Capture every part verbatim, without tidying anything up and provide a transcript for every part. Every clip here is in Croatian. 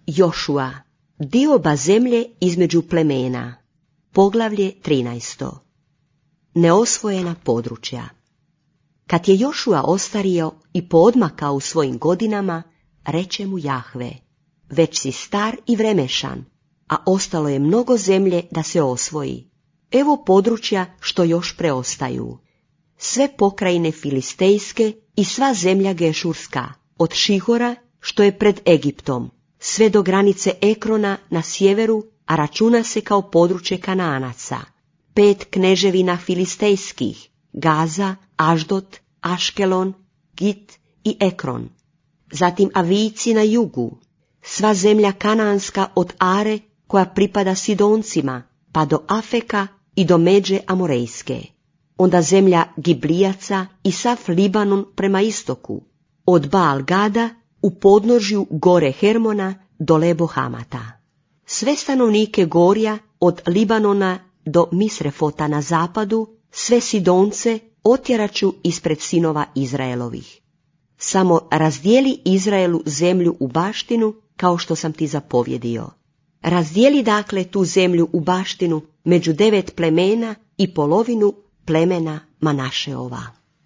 Jošua, dioba zemlje između plemena. Poglavlje trinaesto. Neosvojena područja. Kad je Jošua ostario i poodmakao u svojim godinama, reče mu Jahve: već si star i vremešan, a ostalo je mnogo zemlje da se osvoji. Evo područja što još preostaju. Sve pokrajine filistejske i sva zemlja gešurska, od Šihora, što je pred Egiptom, sve do granice Ekrona na sjeveru, a računa se kao područje Kanaanaca. Pet kneževina filistejskih, Gaza, Aždot, Aškelon, Git i Ekron. Zatim Avijci na jugu, sva zemlja kanaanska od Are, koja pripada Sidoncima, pa do Afeka i do međe Amorejske. Onda zemlja Giblijaca i sav Libanon prema istoku, od Baal Gada u podnožju gore Hermona do Lebo Hamata. Sve stanovnike gorja od Libanona do Misrefota na zapadu, sve Sidonce otjeraću ispred sinova Izraelovih. Samo razdijeli Izraelu zemlju u baštinu, kao što sam ti zapovjedio. Razdijeli dakle tu zemlju u baštinu među devet plemena i polovinu plemena Manašeova.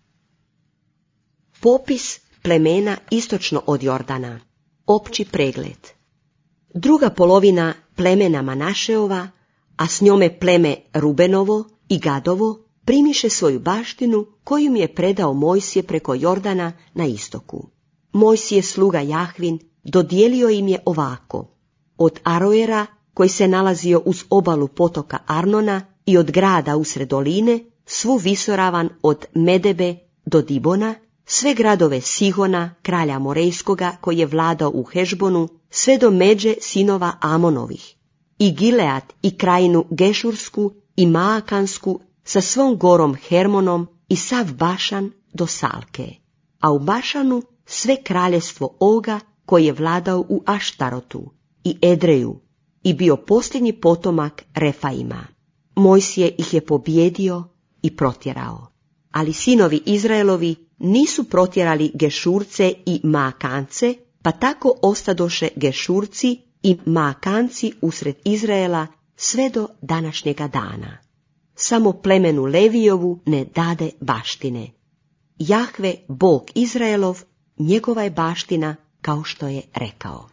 Popis plemena istočno od Jordana. Opći pregled. Druga polovina plemena Manašeova, a s njome pleme Rubenovo i Gadovo, primiše svoju baštinu koju im je predao Mojsije preko Jordana na istoku. Mojsije sluga Jahvin dodijelio im je ovako: od Aroera, koji se nalazio uz obalu potoka Arnona, i od grada usred doline, svu visoravan od Medebe do Dibona, sve gradove Sihona, kralja Morejskoga, koji je vladao u Hešbonu, sve do međe sinova Amonovih, i Gilead i krajinu Gešursku i Maakansku sa svom gorom Hermonom i sav Bašan do Salke, a u Bašanu sve kraljestvo Oga, koji je vladao u Aštarotu i Edreju i bio posljednji potomak Refaima. Mojsije ih je pobjedio i protjerao. Ali sinovi Izraelovi nisu protjerali Gešurce i Maakance, pa tako ostadoše Gešurci i Maakanci usred Izraela sve do današnjega dana. Samo plemenu Levijovu ne dade baštine. Jahve, Bog Izraelov, njegova je baština, kao što je rekao.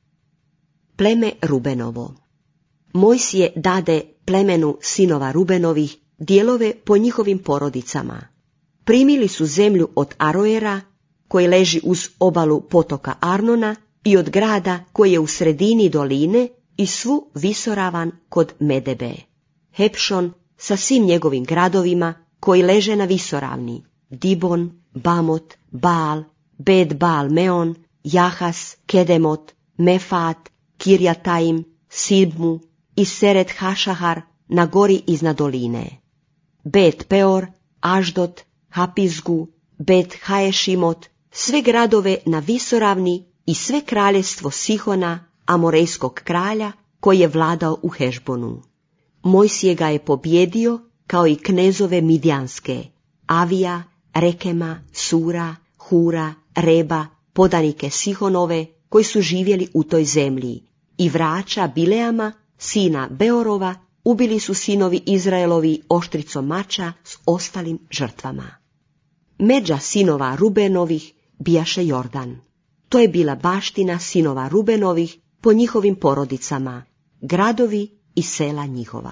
Pleme Rubenovo. Mojsije dade plemenu sinova Rubenovih dijelove po njihovim porodicama. Primili su zemlju od Aroera, koji leži uz obalu potoka Arnona, i od grada koji je u sredini doline, i svu visoravan kod Medebe. Hepšon sa svim njegovim gradovima koji leže na visoravni, Dibon, Bamot, Baal, Bet Baal Meon, Jahas, Kedemot, Mefat, Kirjataim, Sibmu i Seret Hašahar na gori iznad doline. Bet Peor, Aždot, Hapizgu, Bet Haešimot, sve gradove na visoravni i sve kraljestvo Sihona, Amorejskog kralja, koji je vladao u Hešbonu. Mojsije ga je pobjedio, kao i knezove Midjanske, Avija, Rekema, Sura, Hura, Reba, podanike Sihonove, koji su živjeli u toj zemlji, i vraća Bileama, sina Beorova, ubili su sinovi Izraelovi oštricom mača s ostalim žrtvama. Međa sinova Rubenovih bijaše Jordan. To je bila baština sinova Rubenovih po njihovim porodicama, gradovi i sela njihova.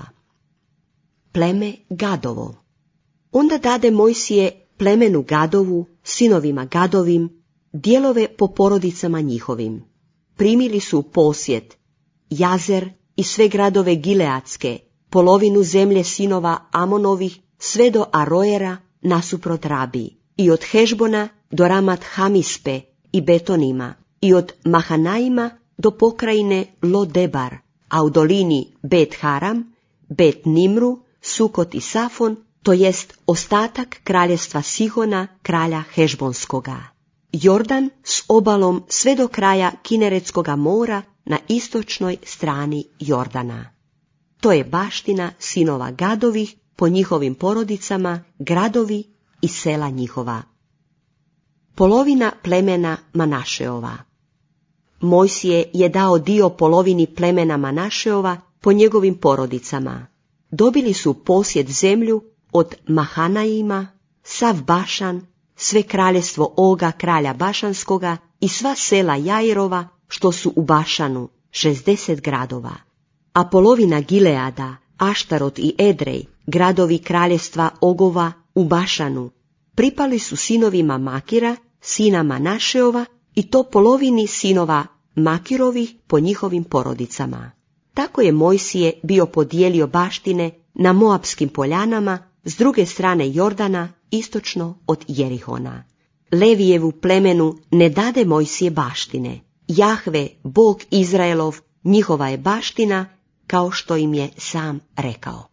Pleme Gadovo. Onda dade Mojsije plemenu Gadovu, sinovima Gadovim, dijelove po porodicama njihovim. Primili su u posjed Jazer i sve gradove Gileadske, polovinu zemlje sinova Amonovih, sve do Aroera nasuprot Rabi, i od Hešbona do Ramat Hamispe i Betonima, i od Mahanaima do pokrajine Lodebar, a u dolini Bet Haram, Bet Nimru, Sukot i Safon, to jest ostatak kraljestva Sihona, kralja Hešbonskoga. Jordan s obalom sve do kraja Kineretskoga mora na istočnoj strani Jordana. To je baština sinova Gadovih po njihovim porodicama, gradovi i sela njihova. Polovina plemena Manašeova. Mojsije je dao dio polovini plemena Manašeova po njegovim porodicama. Dobili su posjed zemlju od Mahanaima, sav Bašan, sve kraljestvo Oga kralja Bašanskoga i sva sela Jairova što su u Bašanu, šezdeset gradova. A polovina Gileada, Aštarot i Edrej, gradovi kraljestva Ogova u Bašanu, pripali su sinovima Makira, sina Manašeova, i to polovini sinova Makirovih po njihovim porodicama. Tako je Mojsije bio podijelio baštine na Moapskim poljanama s druge strane Jordana, istočno od Jerihona. Levijevu plemenu ne dade Mojsije baštine. Jahve, Bog Izraelov, njihova je baština, kao što im je sam rekao.